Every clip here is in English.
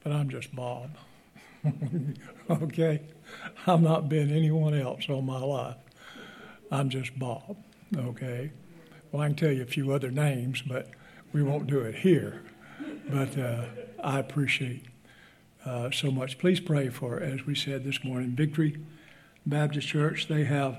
but I'm just Bob. Okay? I've not been anyone else all my life. I'm just Bob. Okay? Well, I can tell you a few other names, but we won't do it here. But I appreciate so much. Please pray for, as we said this morning, Victory Baptist Church. They have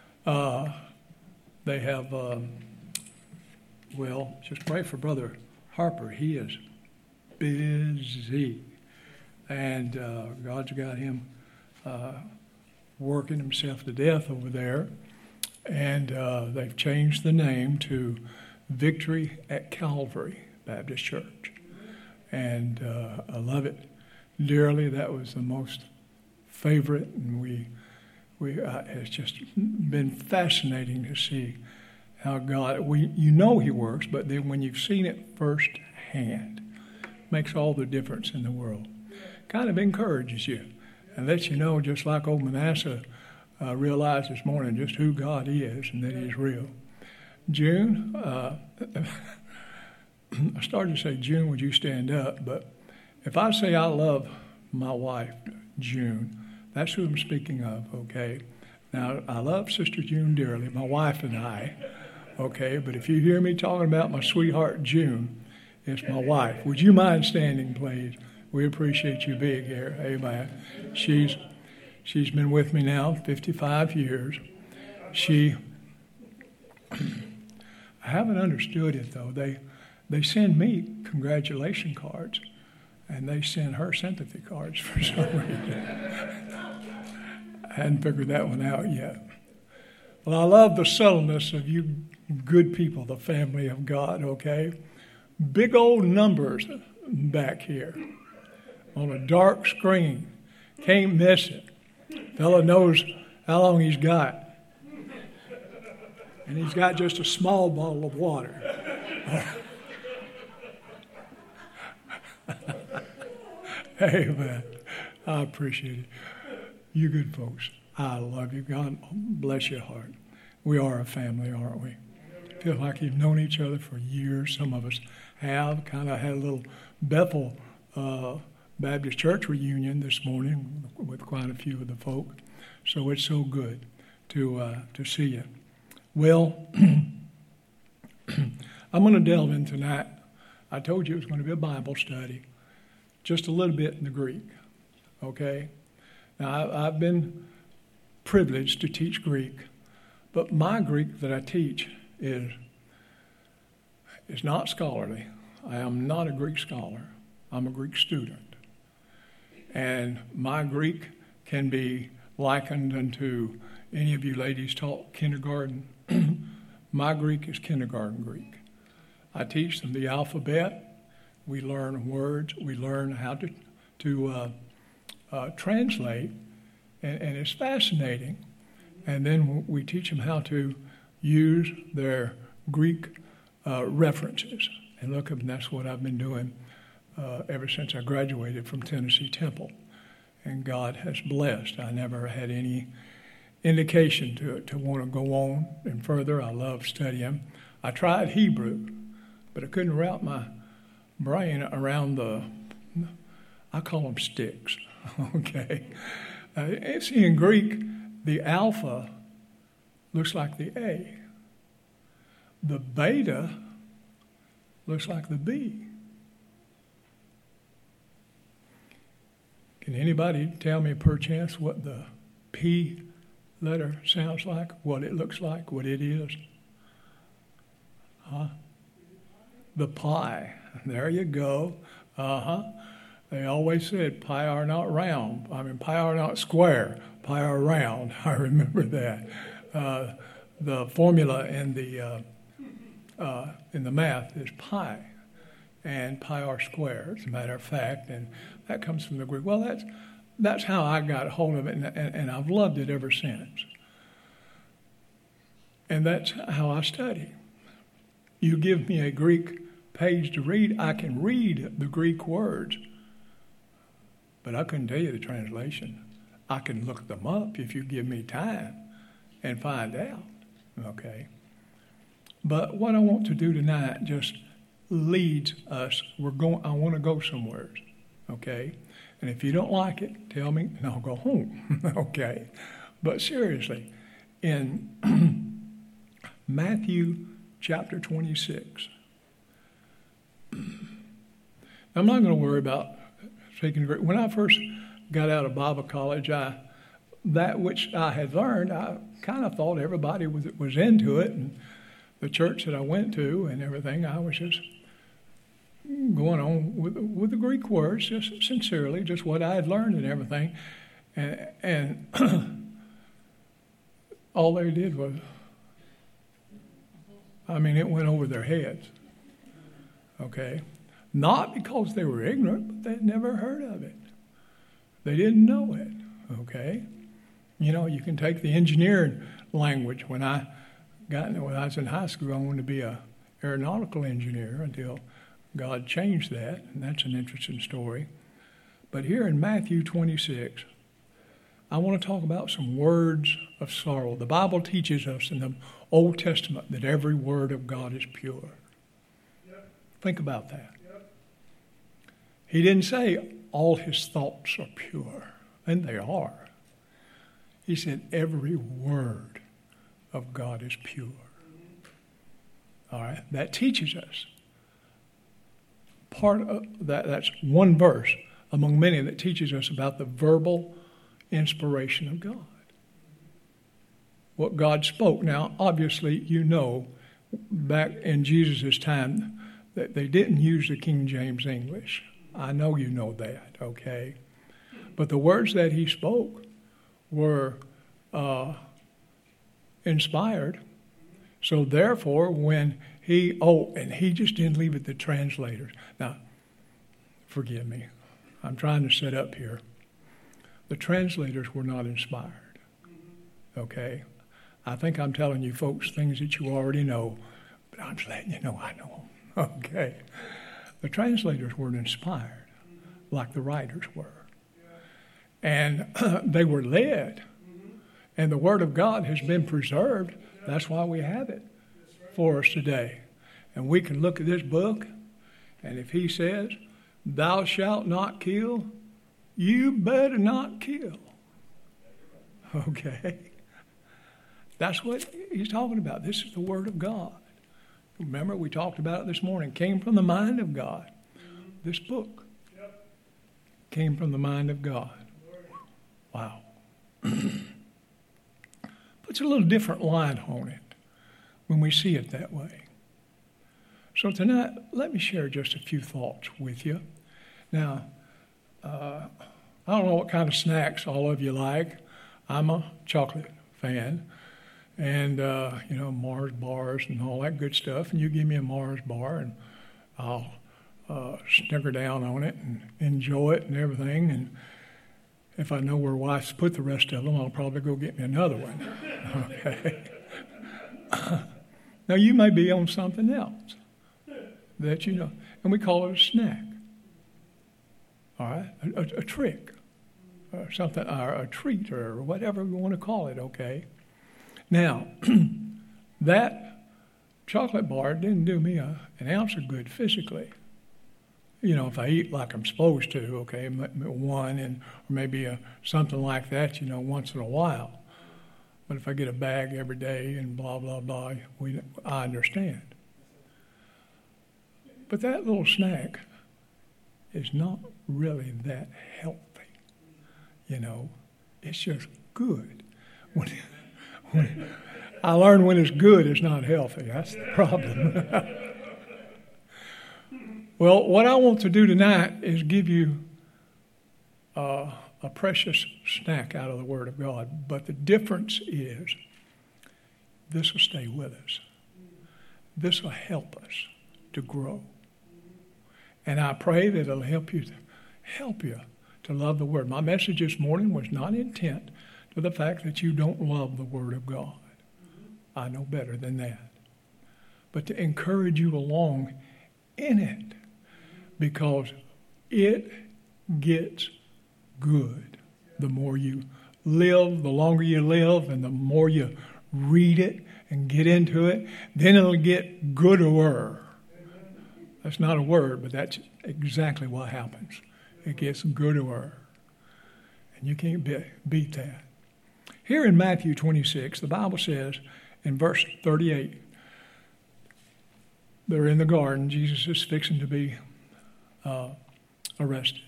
well, just pray for Brother Harper. He is busy. And God's got him working himself to death over there. And they've changed the name to Victory at Calvary Baptist Church. And I love it dearly. That was the most favorite. And it's just been fascinating to see how God, you know he works, but then when you've seen it firsthand, it makes all the difference in the world. Kind of encourages you and lets you know, just like old Manasseh realized this morning, just who God is and that he's real. June, I started to say, June, would you stand up? But if I say I love my wife, June, that's who I'm speaking of, okay? Now, I love Sister June dearly, my wife and I, okay? But if you hear me talking about my sweetheart, June, it's my wife. Would you mind standing, please? We appreciate you being here. Amen. She's been with me now 55 years. I haven't understood it, though. They send me congratulation cards, and they send her sympathy cards for some reason. I hadn't figured that one out yet. Well, I love the subtleness of you good people, the family of God, okay? Big old numbers back here on a dark screen. Can't miss it. Fella knows how long he's got. And he's got just a small bottle of water. Amen. I appreciate it. You good folks, I love you. God bless your heart. We are a family, aren't we? Feel like you've known each other for years. Some of us have. Kind of had a little Bethel Baptist Church reunion this morning with quite a few of the folk. So it's so good to see you. Well, I'm going to delve in tonight. I told you it was going to be a Bible study, just a little bit in the Greek, okay? Now, I've been privileged to teach Greek, but my Greek that I teach is not scholarly. I am not a Greek scholar. I'm a Greek student. And my Greek can be likened unto any of you ladies taught kindergarten. My Greek is kindergarten Greek. I teach them the alphabet. We learn words. We learn how to translate, and it's fascinating. And then we teach them how to use their Greek references. And look, and that's what I've been doing ever since I graduated from Tennessee Temple. And God has blessed. I never had any indication to want to go on and further. I love studying. I tried Hebrew, but I couldn't wrap my brain around I call them sticks, okay? See, in Greek, the alpha looks like the A. The beta looks like the B. Can anybody tell me perchance what the P letter sounds like, what it looks like, what it is? Huh? The pi. There you go. They always said pi are not round. Pi are not square. Pi are round. I remember that. The formula in the math is pi, and pi are square, as a matter of fact, and that comes from the Greek. Well, that's how I got a hold of it, and I've loved it ever since. And that's how I study. You give me a Greek page to read, I can read the Greek words, but I couldn't tell you the translation. I can look them up if you give me time and find out, okay? But what I want to do tonight just leads us. I want to go somewhere, okay? And if you don't like it, tell me, and I'll go home, okay? But seriously, in Matthew chapter 26, I'm not going to worry about speaking Greek. When I first got out of Bible college, that which I had learned, I kind of thought everybody was into it, and the church that I went to and everything, I was just going on with the Greek words, just sincerely, just what I had learned and everything. And all they did was, it went over their heads. Okay? Not because they were ignorant, but they'd never heard of it. They didn't know it. Okay? You can take the engineering language. When I was in high school, I wanted to be an aeronautical engineer until God changed that, and that's an interesting story. But here in Matthew 26, I want to talk about some words of sorrow. The Bible teaches us in the Old Testament that every word of God is pure. Yep. Think about that. Yep. He didn't say all his thoughts are pure, and they are. He said every word of God is pure. All right, that teaches us. Part of that's one verse among many that teaches us about the verbal inspiration of God. What God spoke. Now, obviously, back in Jesus' time, that they didn't use the King James English. I know you know that, okay? But the words that he spoke were inspired. So therefore, when and he just didn't leave it to translators. Now, forgive me. I'm trying to set up here. The translators were not inspired. Okay? I think I'm telling you folks things that you already know, but I'm just letting you know I know them. Okay? The translators weren't inspired like the writers were. And they were led. And the Word of God has been preserved. That's why we have it for us today. And we can look at this book, and if he says, thou shalt not kill, you better not kill. Okay? That's what he's talking about. This is the Word of God. Remember, we talked about it this morning. It came from the mind of God. This book came from the mind of God. Wow. Puts a little different light on it when we see it that way. So tonight, let me share just a few thoughts with you. Now, I don't know what kind of snacks all of you like. I'm a chocolate fan. And, Mars bars and all that good stuff. And you give me a Mars bar and I'll snicker down on it and enjoy it and everything. And if I know where wife's put the rest of them, I'll probably go get me another one. Okay. Now, you may be on something else that you know. And we call it a snack. All right? A trick. Or something, or a treat, or whatever we want to call it, okay? Now, that chocolate bar didn't do me an ounce of good physically. If I eat like I'm supposed to, okay, one, or maybe something like that, once in a while. But if I get a bag every day and blah, blah, blah, I understand. But that little snack is not really that healthy. It's just good. I learned when it's good, it's not healthy. That's the problem. Well, what I want to do tonight is give you a precious snack out of the Word of God. But the difference is this will stay with us. This will help us to grow. And I pray that it'll help you to love the Word. My message this morning was not intent to the fact that you don't love the Word of God. I know better than that. But to encourage you along in it, because it gets good. The more you live, the longer you live, and the more you read it and get into it, then it'll get gooder. That's not a word, but that's exactly what happens. It gets gooder. And you can't beat that. Here in Matthew 26, the Bible says in verse 38, they're in the garden. Jesus is fixing to be arrested.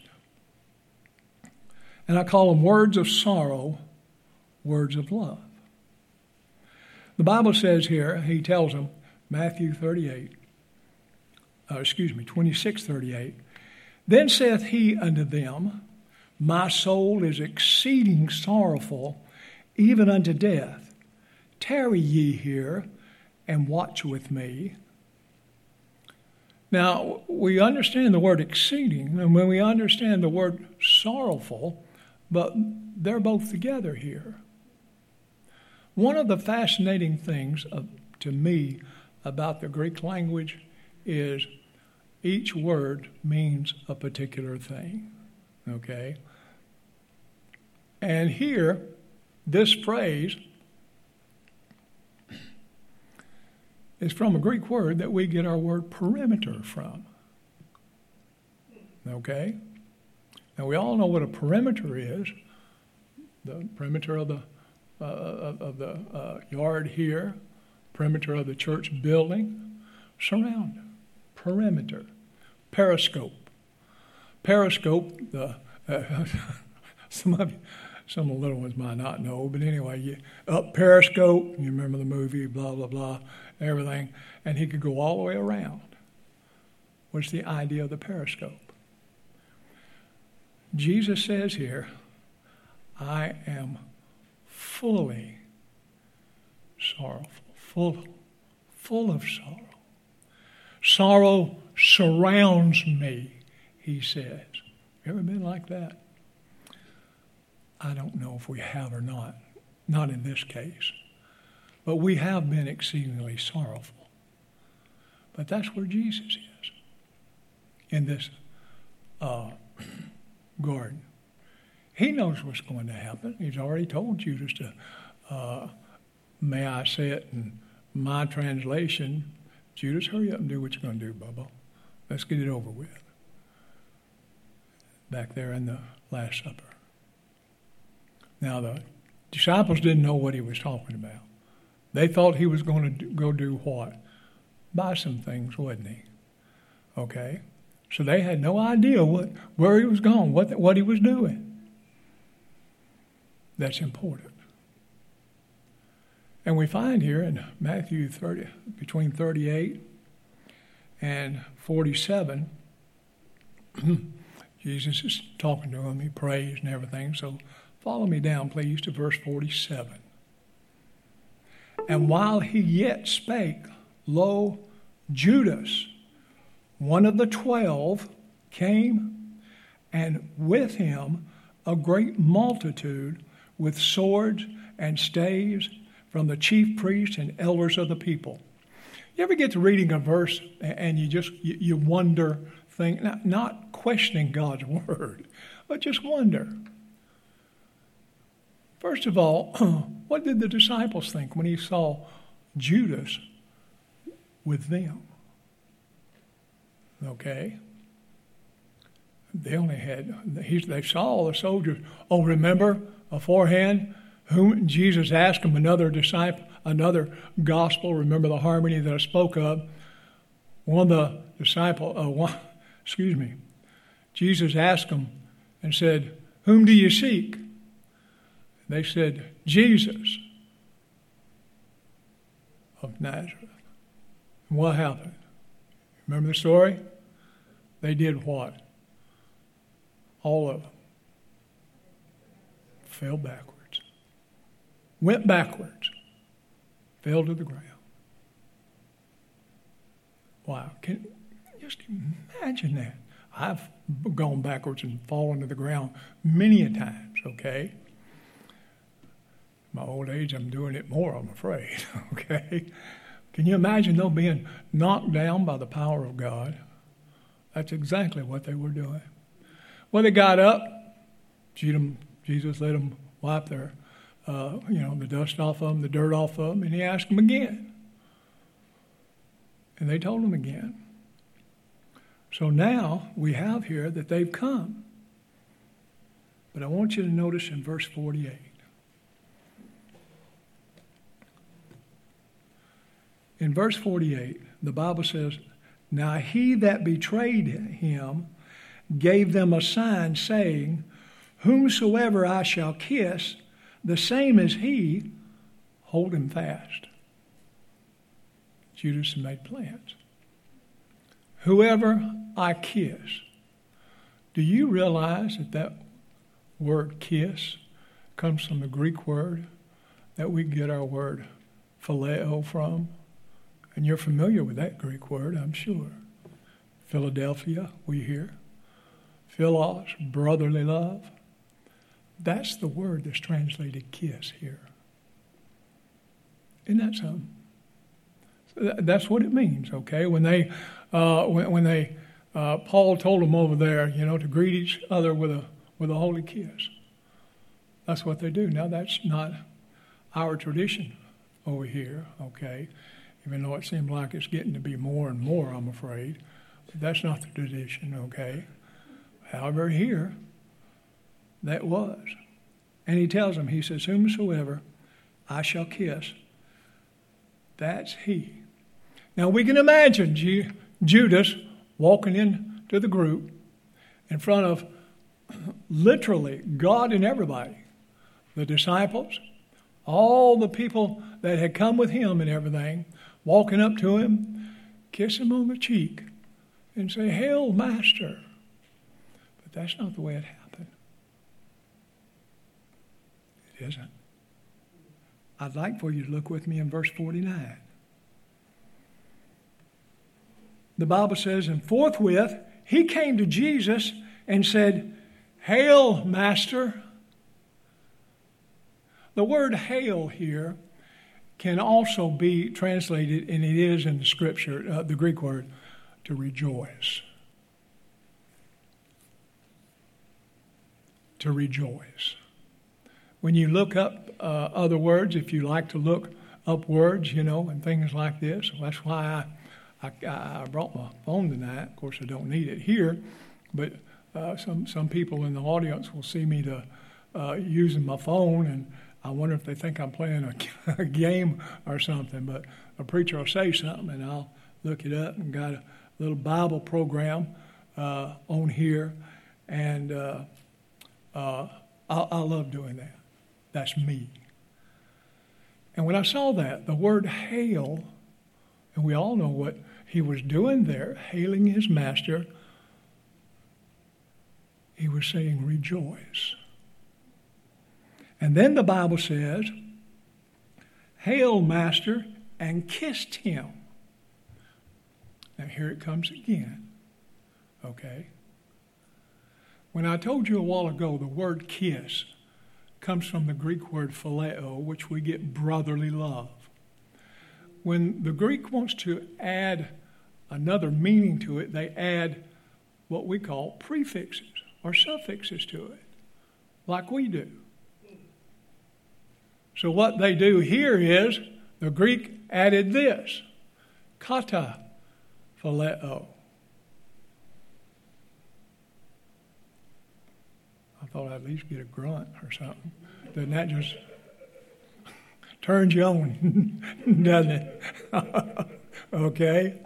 And I call them words of sorrow, words of love. The Bible says here, he tells them, Matthew 26:38. Then saith he unto them, My soul is exceeding sorrowful, even unto death. Tarry ye here, and watch with me. Now, we understand the word exceeding, and when we understand the word sorrowful, but they're both together here. One of the fascinating things to me about the Greek language is each word means a particular thing, okay? And here, this phrase is from a Greek word that we get our word perimeter from, okay? Now, we all know what a perimeter is, the perimeter of the yard here, perimeter of the church building, surround, perimeter, periscope. Periscope, some of the little ones might not know, but anyway, periscope, you remember the movie, blah, blah, blah, everything, and he could go all the way around. What's the idea of the periscope? Jesus says here, I am fully sorrowful, full of sorrow. Sorrow surrounds me, he says. You ever been like that? I don't know if we have or not in this case. But we have been exceedingly sorrowful. But that's where Jesus is, in this garden. He knows what's going to happen. He's already told Judas to, may I say it in my translation, Judas, hurry up and do what you're going to do, Bubba. Let's get it over with. Back there in the Last Supper. Now, the disciples didn't know what he was talking about. They thought he was going to go do what? Buy some things, wasn't he? Okay? So they had no idea where he was going, what he was doing. That's important. And we find here in Matthew 30, between 38 and 47, Jesus is talking to him. He prays and everything. So follow me down, please, to verse 47. And while he yet spake, lo, Judas, one of the 12, came, and with him a great multitude with swords and staves from the chief priests and elders of the people. You ever get to reading a verse and you wonder, not questioning God's word, but just wonder. First of all, what did the disciples think when he saw Judas with them? Okay? They saw all the soldiers. Oh, remember beforehand, whom Jesus asked him another gospel. Remember the harmony that I spoke of. Jesus asked them and said, whom do you seek? They said, Jesus of Nazareth. And what happened? Remember the story? They did what? All of them fell backwards. Went backwards. Fell to the ground. Wow. Can you just imagine that? I've gone backwards and fallen to the ground many a times, okay? My old age, I'm doing it more, I'm afraid, okay? Can you imagine them being knocked down by the power of God? That's exactly what they were doing. When they got up, Jesus let them wipe their, the dust off of them, the dirt off of them, and he asked them again. And they told him again. So now we have here that they've come. But I want you to notice in verse 48. In verse 48, the Bible says, "Now he that betrayed him gave them a sign, saying, Whomsoever I shall kiss, the same as he, hold him fast." Judas made plans. Whoever I kiss. Do you realize that word kiss comes from the Greek word that we get our word phileo from? And you're familiar with that Greek word, I'm sure. Philadelphia, we hear. Philos, brotherly love. That's the word that's translated kiss here. Isn't that something? That's what it means, okay? When Paul told them over there, to greet each other with a holy kiss. That's what they do. Now, that's not our tradition over here, okay? Even though it seems like it's getting to be more and more, I'm afraid. But that's not the tradition, okay? However, here, that was. And he tells them, he says, "Whomsoever I shall kiss, that's he." Now, we can imagine Judas walking into the group in front of literally God and everybody, the disciples, all the people that had come with him and everything, walking up to him, kiss him on the cheek, and say, "Hail, Master." But that's not the way it happened. It isn't. I'd like for you to look with me in verse 49. The Bible says, "And forthwith he came to Jesus and said, Hail, Master." The word hail here can also be translated, and it is in the scripture, the Greek word, to rejoice. To rejoice. When you look up other words, if you like to look up words, and things like this, that's why I brought my phone tonight. Of course, I don't need it here, but some people in the audience will see me using my phone, and I wonder if they think I'm playing a game or something. But a preacher will say something, and I'll look it up, and got a little Bible program on here, and I love doing that. That's me. And when I saw that, the word hail, and we all know what he was doing there, hailing his master, he was saying rejoice. And then the Bible says, "Hail, Master," and kissed him. Now here it comes again, okay? When I told you a while ago, the word kiss comes from the Greek word phileo, which we get brotherly love. When the Greek wants to add another meaning to it, they add what we call prefixes or suffixes to it, like we do. So what they do here is the Greek added this, kata phileo. I thought I'd at least get a grunt or something. Doesn't that just turns you on, doesn't it? Okay?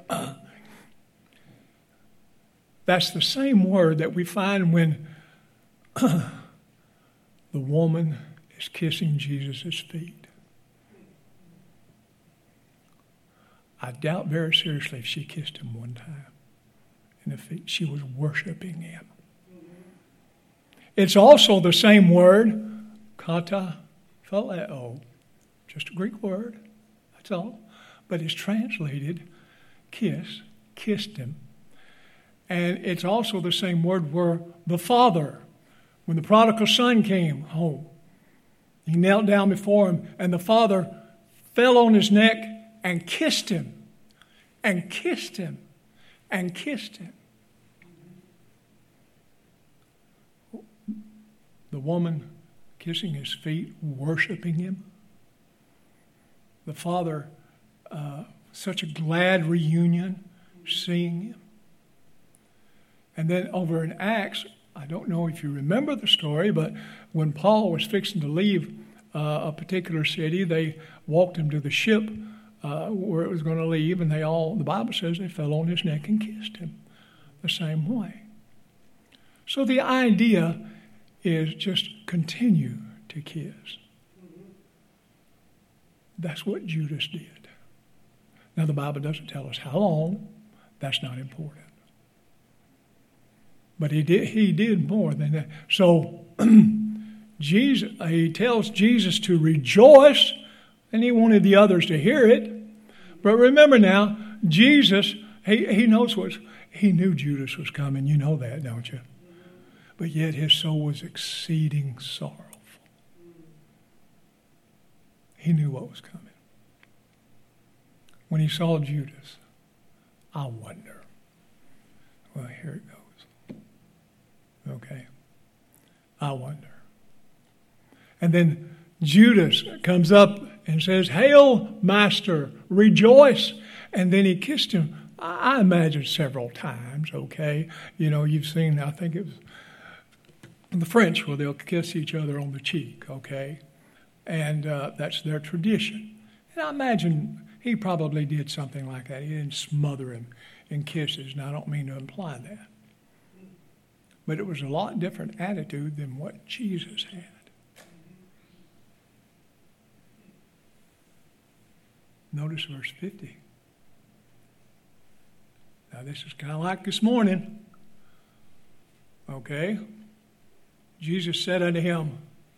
That's the same word that we find when the woman is kissing Jesus' feet. I doubt very seriously if she kissed him one time in the feet. She was worshiping him. It's also the same word, kata phileo, just a Greek word, that's all. But it's translated kiss, kissed him. And it's also the same word where the father, when the prodigal son came home, he knelt down before him, and the father fell on his neck and kissed him, and kissed him, and kissed him. The woman kissing his feet, worshiping him. The father, such a glad reunion, seeing him. And then over in Acts, I I don't know if you remember the story, but when Paul was fixing to leave a particular city, they walked him to the ship where it was going to leave, and the Bible says they fell on his neck and kissed him the same way. So the idea is just continue to kiss. That's what Judas did. Now the Bible doesn't tell us how long. That's not important. But he did more than that. So he tells Jesus to rejoice, and he wanted the others to hear it. But remember now, Jesus, he knew Judas was coming. You know that, don't you? But yet his soul was exceeding sorrowful. He knew what was coming. When he saw Judas, I wonder. Well, here it goes. Okay. I wonder. And then Judas comes up and says, "Hail, Master, rejoice." And then he kissed him, I imagine several times, okay? You know, you've seen, I think it was the French where they'll kiss each other on the cheek, okay? And that's their tradition. And I imagine he probably did something like that. He didn't smother him in kisses, and I don't mean to imply that. But it was a lot different attitude than what Jesus had. Notice verse 50. Now this is kind of like this morning. Okay? Jesus said unto him,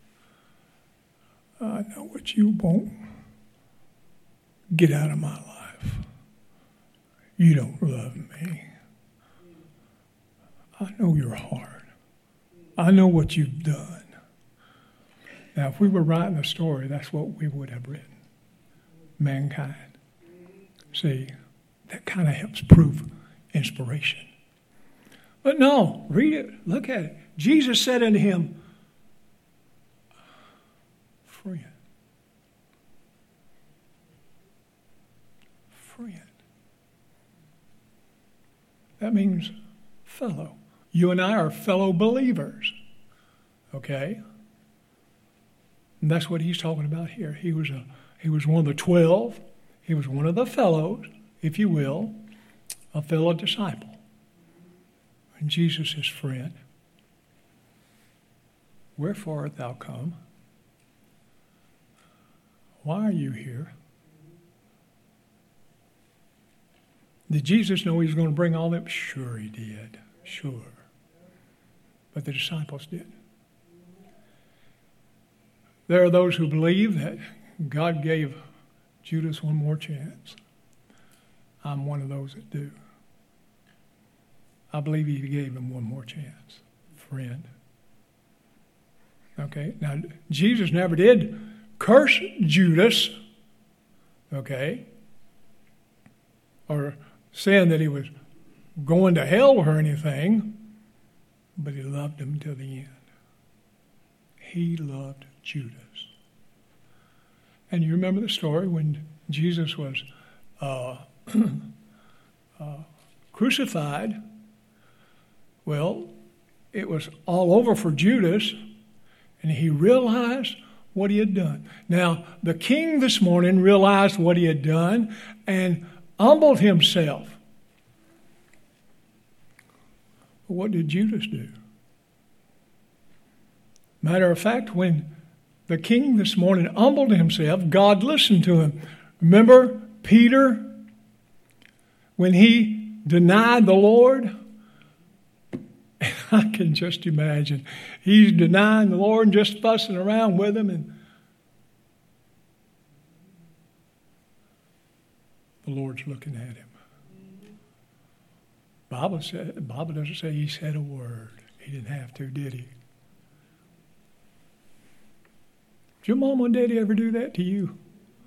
"I know what you want. Get out of my life. You don't love me. I know your heart. I know what you've done." Now, if we were writing a story, that's what we would have written. Mankind. See, that kind of helps prove inspiration. But no, read it. Look at it. Jesus said unto him, "Friend. Friend." That means fellow. You and I are fellow believers. Okay? And that's what he's talking about here. He was one of the 12. He was one of the fellows, if you will, a fellow disciple. And Jesus, his friend. "Wherefore art thou come? Why are you here?" Did Jesus know he was going to bring all them? Sure he did. Sure. But the disciples didn't. There are those who believe that God gave Judas one more chance. I'm one of those that do. I believe he gave him one more chance. Friend. Okay, now Jesus never did curse Judas, okay, or saying that he was going to hell or anything, but he loved him till the end. He loved Judas. And you remember the story when Jesus was crucified. Well, it was all over for Judas, and he realized what he had done. Now, the king this morning realized what he had done and humbled himself. But what did Judas do? Matter of fact, when the king this morning humbled himself, God listened to him. Remember Peter, when he denied the Lord? I can just imagine. He's denying the Lord and just fussing around with him, and the Lord's looking at him. The Bible doesn't say he said a word. He didn't have to, did he? Did your mom and daddy ever do that to you?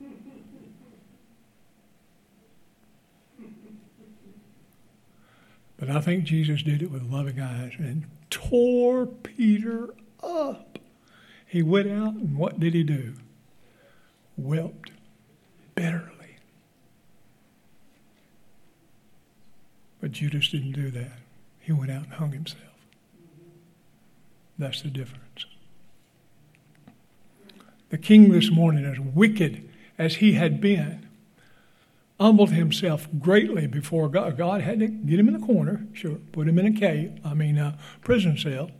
But I think Jesus did it with loving eyes and tore Peter up. He went out, and what did he do? Wept bitterly. But Judas didn't do that. He went out and hung himself. That's the difference. The king this morning, as wicked as he had been, humbled himself greatly before God. God had to get him in the corner, sure, put him in a prison cell.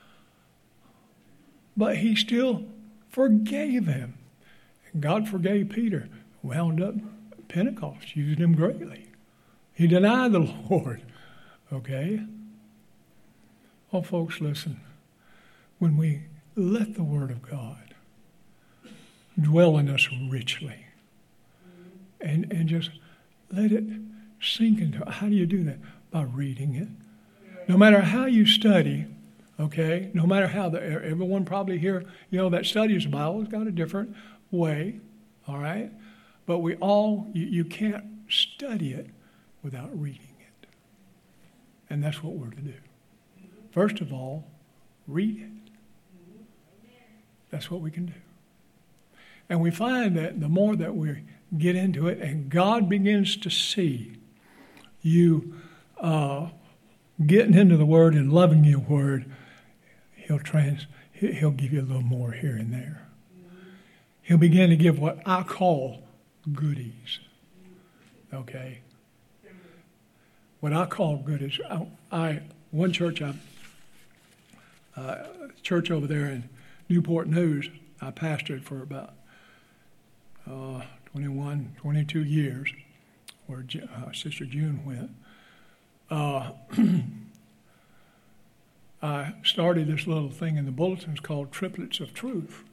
But he still forgave him. And God forgave Peter. Wound up Pentecost, used him greatly. He denied the Lord. Okay? Oh, folks, listen. When we let the Word of God dwell in us richly, and just let it sink into. How do you do that? By reading it. No matter how you study, okay, no matter how, everyone probably here, that studies the Bible has got a different way, all right? But we all, you can't study it without reading it. And that's what we're to do. First of all, read it. That's what we can do. And we find that the more that we get into it and God begins to see you getting into the Word and loving your Word, He'll give you a little more here and there. He'll begin to give what I call goodies. Okay? What I call goodies. One church over there in Newport News, I pastored for about 22 years, where Sister June went. I started this little thing in the bulletins called Triplets of Truth.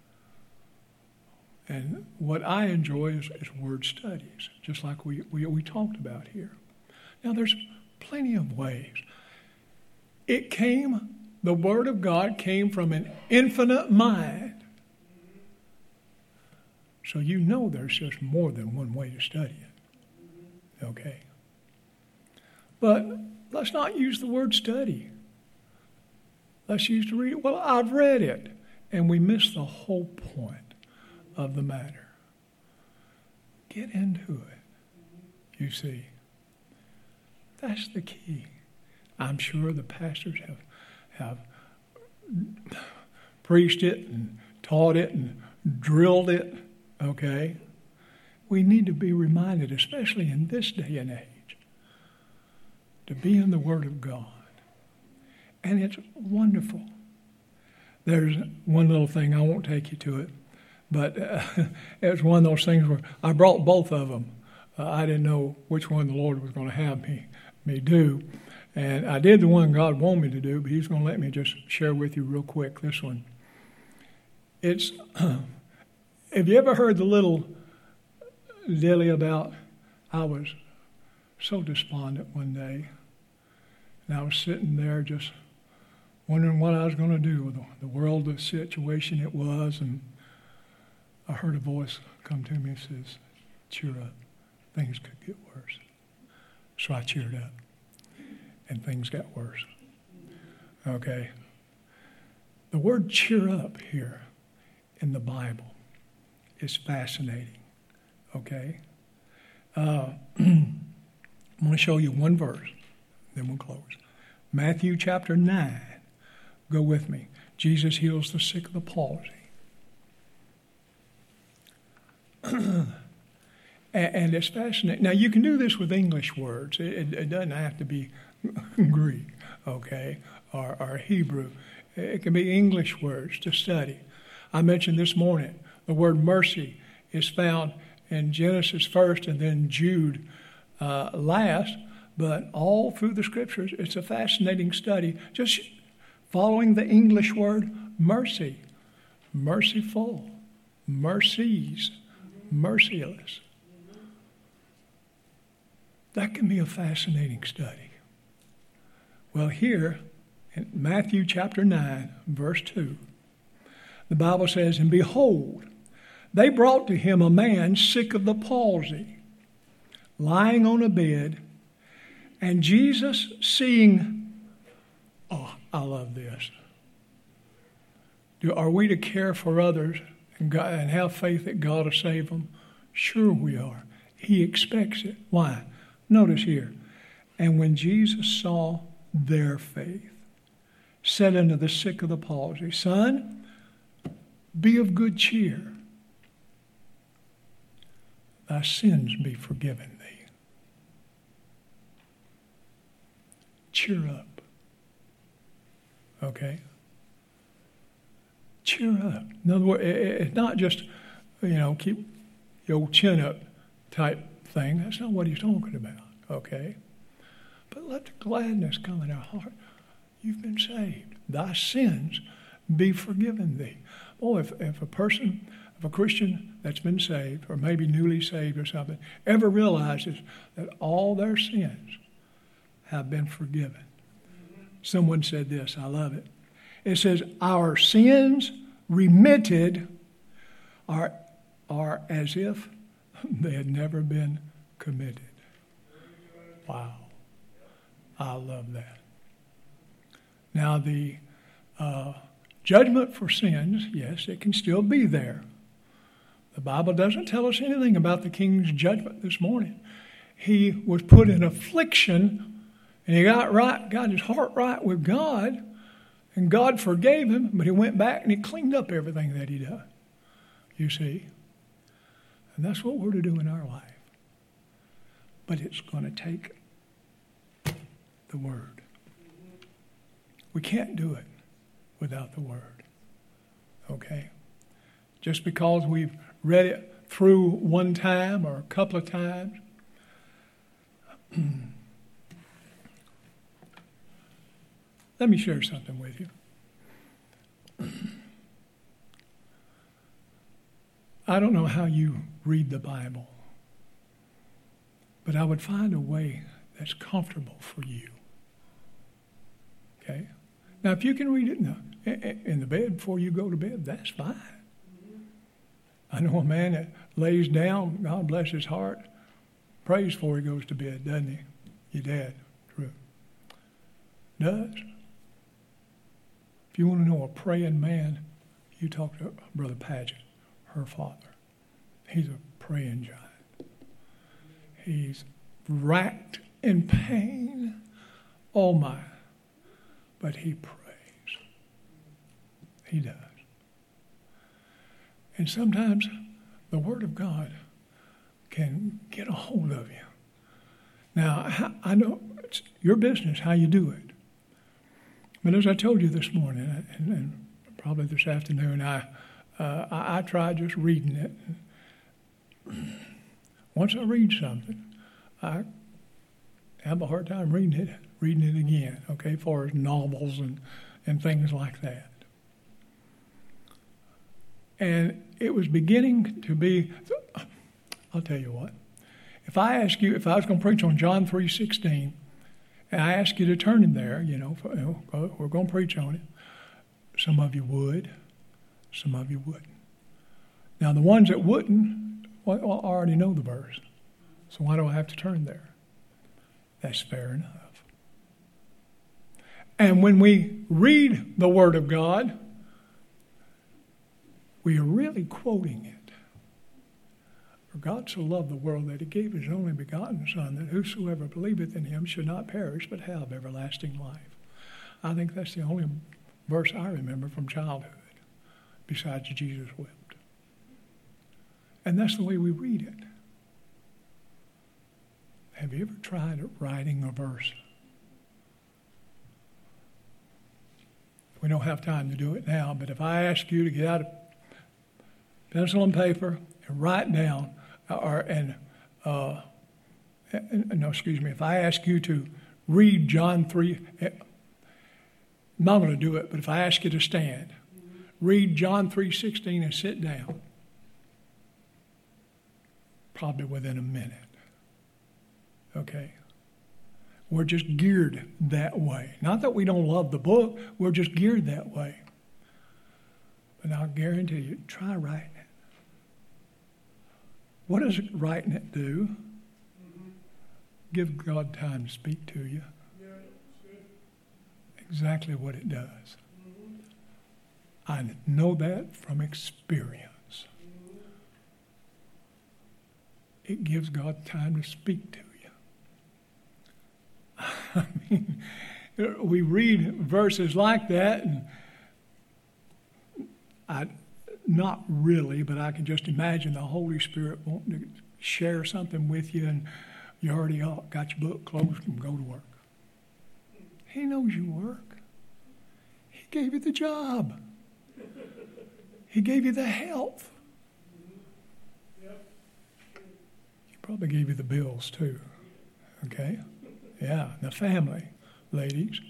And what I enjoy is word studies, just like we talked about here. Now, there's plenty of ways. The Word of God came from an infinite mind. So there's just more than one way to study it. Okay? But let's not use the word study. Let's use to read it. Well, I've read it. And we miss the whole point of the matter. Get into it. You see. That's the key. I'm sure the pastors have preached it and taught it and drilled it. Okay? We need to be reminded, especially in this day and age, to be in the Word of God. And it's wonderful. There's one little thing, I won't take you to it, but it's one of those things where I brought both of them. I didn't know which one the Lord was going to have me do. And I did the one God wanted me to do, but He's going to let me just share with you real quick this one. It's... Have you ever heard the little dilly about, I was so despondent one day, and I was sitting there just wondering what I was going to do with the world, the situation it was, and I heard a voice come to me and says, cheer up, things could get worse. So I cheered up, and things got worse. Okay? The word cheer up here in the Bible is fascinating, okay? I'm going to show you one verse, then we'll close. Matthew chapter 9. Go with me. Jesus heals the sick of the palsy. And it's fascinating. Now, you can do this with English words. It doesn't have to be Greek, okay, or Hebrew. It can be English words to study. I mentioned this morning, the word mercy is found in Genesis first and then Jude last, but all through the Scriptures, it's a fascinating study. Just following the English word mercy, merciful, mercies, merciless. That can be a fascinating study. Well, here in Matthew chapter 9, verse 2, the Bible says, and behold, they brought to him a man sick of the palsy, lying on a bed, and Jesus seeing, oh, I love this. Are we to care for others and have faith that God will save them? Sure we are. He expects it. Why? Notice here. And when Jesus saw their faith, said unto the sick of the palsy, Son, be of good cheer. Thy sins be forgiven thee. Cheer up. Okay? Cheer up. In other words, it's not just, keep your chin up type thing. That's not what he's talking about. Okay? But let the gladness come in our heart. You've been saved. Thy sins be forgiven thee. Oh, if a Christian that's been saved, or maybe newly saved or something, ever realizes that all their sins have been forgiven. Someone said this, I love it. It says, our sins remitted are as if they had never been committed. Wow. I love that. Now, the judgment for sins, yes, it can still be there. The Bible doesn't tell us anything about the king's judgment this morning. He was put in affliction, and he got his heart right with God, and God forgave him, but he went back and he cleaned up everything that he done. You see? And that's what we're to do in our life. But it's going to take the Word. We can't do it without the Word. Okay? Just because we've read it through one time or a couple of times. Let me share something with you. I don't know how you read the Bible, but I would find a way that's comfortable for you. Okay? Now, if you can read it in the bed before you go to bed, that's fine. I know a man that lays down, God bless his heart, prays before he goes to bed, doesn't he? Your dad, true. Does. If you want to know a praying man, you talk to Brother Paget, her father. He's a praying giant. He's racked in pain. Oh my. But he prays. He does. And sometimes the Word of God can get a hold of you. Now, I know it's your business how you do it. But as I told you this morning, and probably this afternoon, I tried just reading it. Once I read something, I have a hard time reading it again, okay, as far as novels and things like that. And it was beginning to be, I'll tell you what, if I was going to preach on John 3:16, and I ask you to turn in there, we're going to preach on it. Some of you would, some of you wouldn't. Now, the ones that wouldn't, well, I already know the verse. So why do I have to turn there? That's fair enough. And when we read the Word of God, we are really quoting it. For God so loved the world that he gave his only begotten Son, that whosoever believeth in him should not perish, but have everlasting life. I think that's the only verse I remember from childhood, besides Jesus wept. And that's the way we read it. Have you ever tried writing a verse? We don't have time to do it now, but if I ask you to get out a pencil and paper and write down, if I ask you to read John 3, I'm not going to do it, but if I ask you to stand, read John 3:16 and sit down, probably within a minute. Okay? We're just geared that way. Not that we don't love the book, we're just geared that way. But I'll guarantee you, try writing it. What does writing it do? Give God time to speak to you. Exactly what it does. I know that from experience. It gives God time to speak to you. I mean, we read verses like that, and not really, but I can just imagine the Holy Spirit wanting to share something with you, and you already got your book closed and go to work. He knows you work. He gave you the job. He gave you the health. He probably gave you the bills too. Okay? Yeah, the family, ladies.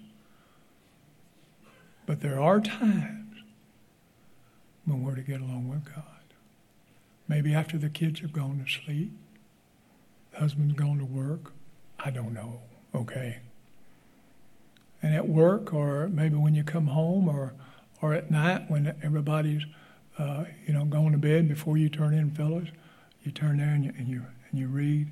But there are times when we're to get along with God. Maybe after the kids have gone to sleep, the husband's gone to work. I don't know. Okay? And at work, or maybe when you come home, or at night when everybody's going to bed, before you turn in, fellas, you turn there and you read.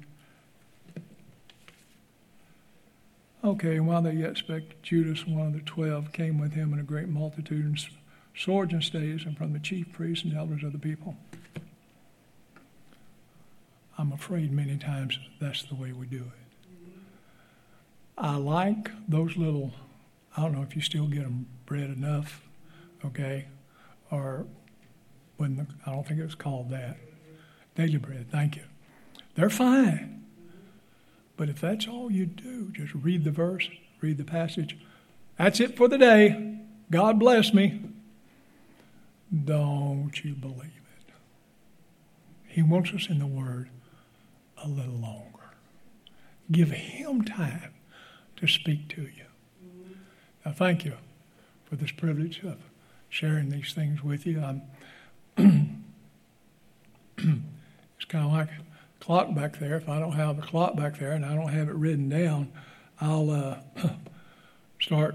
Okay, and while they yet spake, Judas, one of the 12, came with him in a great multitude, and swords and staves, and from the chief priests and elders of the people. I'm afraid many times that's the way we do it. I like those little, I don't know if you still get them, Bread Enough, okay, or I don't think it was called that. Daily bread, thank you. They're fine. But if that's all you do, just read the verse, read the passage. That's it for the day. God bless me. Don't you believe it. He wants us in the Word a little longer. Give Him time to speak to you. Now, thank you for this privilege of sharing these things with you. It's kind of like a clock back there. If I don't have the clock back there and I don't have it written down, I'll start,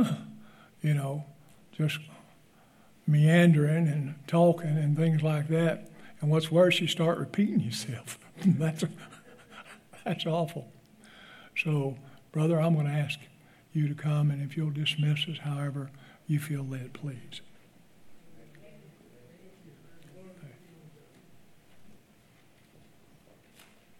just meandering and talking and things like that. And what's worse, you start repeating yourself. That's awful. So, brother, I'm going to ask you to come, and if you'll dismiss us however you feel led, please.